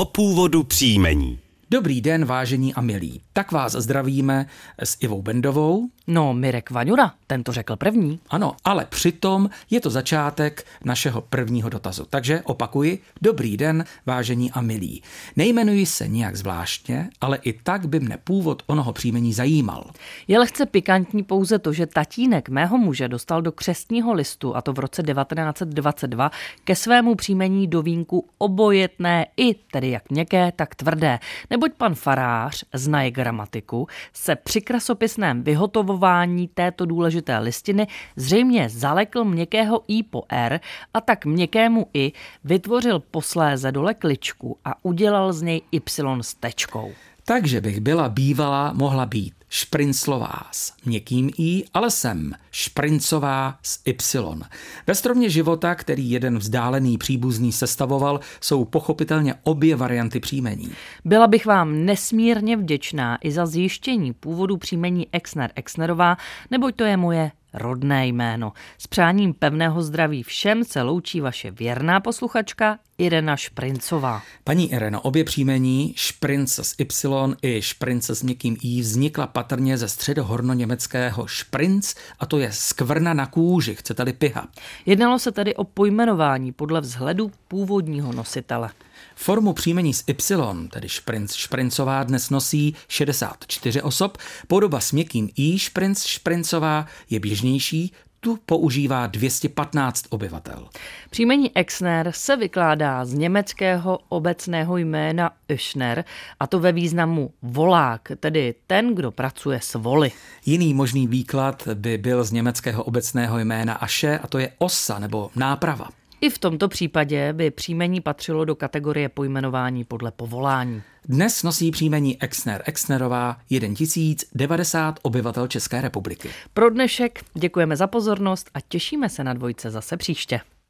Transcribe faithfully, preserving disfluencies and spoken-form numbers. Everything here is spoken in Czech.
O původu příjmení. Dobrý den, vážení a milí. Tak vás zdravíme s Ivou Bendovou. No, Mirek Vaňura, ten to řekl první. Ano, ale přitom je to začátek našeho prvního dotazu. Takže opakuji, dobrý den, vážení a milí. Nejmenuji se nijak zvláštně, ale i tak by mne původ onoho příjmení zajímal. Je lehce pikantní pouze to, že tatínek mého muže dostal do křestního listu, a to v roce devatenáct set dvacet dva, ke svému příjmení do vínku obojetné i, tedy jak měkké, tak tvrdé. Neboť pan farář, znaje gramatiku, se při krasopisném vyhotovování této důležité listiny zřejmě zalekl měkkého i po r a tak měkkému i vytvořil posléze dole kličku a udělal z něj y s tečkou. Takže bych byla bývalá mohla být Šprinclová s měkkým i, ale jsem Šprincová s y. Ve stromě života, který jeden vzdálený příbuzný sestavoval, jsou pochopitelně obě varianty příjmení. Byla bych vám nesmírně vděčná i za zjištění původu příjmení Exner Exnerová, neboť to je moje rodné jméno. S přáním pevného zdraví všem se loučí vaše věrná posluchačka Irena Šprincová. Paní Ireno, obě příjmení Šprince s y i Šprince s měkkým i vznikla patrně ze středohornoněmeckého Šprinc, a to je skvrna na kůži, chcete-li piha. Jednalo se tedy o pojmenování podle vzhledu původního nositele. Formu příjmení s y, tedy Šprinc Šprincová, dnes nosí šedesát čtyři osob, podoba s měkkým i Šprinc Šprincová je běžnější, tu používá dvě stě patnáct obyvatel. Příjmení Exner se vykládá z německého obecného jména Öschner, a to ve významu volák, tedy ten, kdo pracuje s voly. Jiný možný výklad by byl z německého obecného jména Asche, a to je osa nebo náprava. I v tomto případě by příjmení patřilo do kategorie pojmenování podle povolání. Dnes nosí příjmení Exner Exnerová tisíc devadesát obyvatel České republiky. Pro dnešek děkujeme za pozornost a těšíme se na dvojce zase příště.